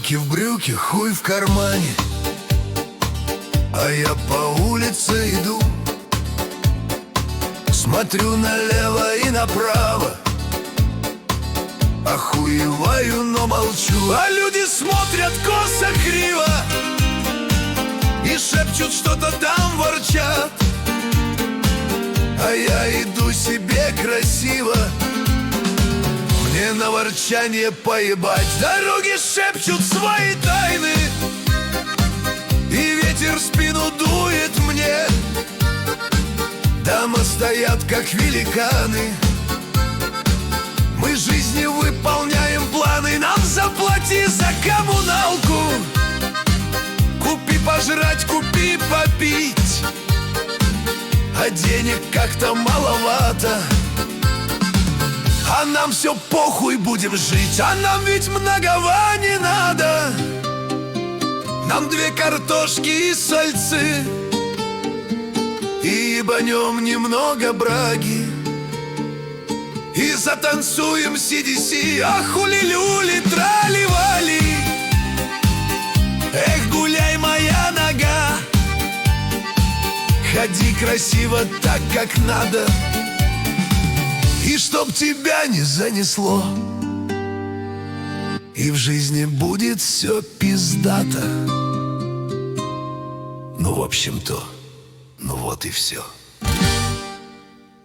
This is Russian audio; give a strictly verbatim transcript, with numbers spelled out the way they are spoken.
Руки в брюки, хуй в кармане, а я по улице иду. Смотрю налево и направо, охуеваю, но молчу. А люди смотрят косо, криво и шепчут что-то там, ворчат. А я иду себе красиво, мне на ворчание поебать. Дороги шепчут свои тайны, и ветер в спину дует мне. Дома стоят, как великаны, мы жизни выполняем планы. Нам заплати за коммуналку, купи пожрать, купи попить, а денег как-то маловато. А нам все похуй, будем жить, а нам ведь многого не надо. Нам две картошки и сальцы, и ебанем немного браги, и затанцуем си ди си. А хули-люли, трали-вали, эх, гуляй, моя нога, ходи красиво так, как надо, и чтоб тебя не занесло, и в жизни будет все пиздато. Ну, в общем-то, ну вот и все.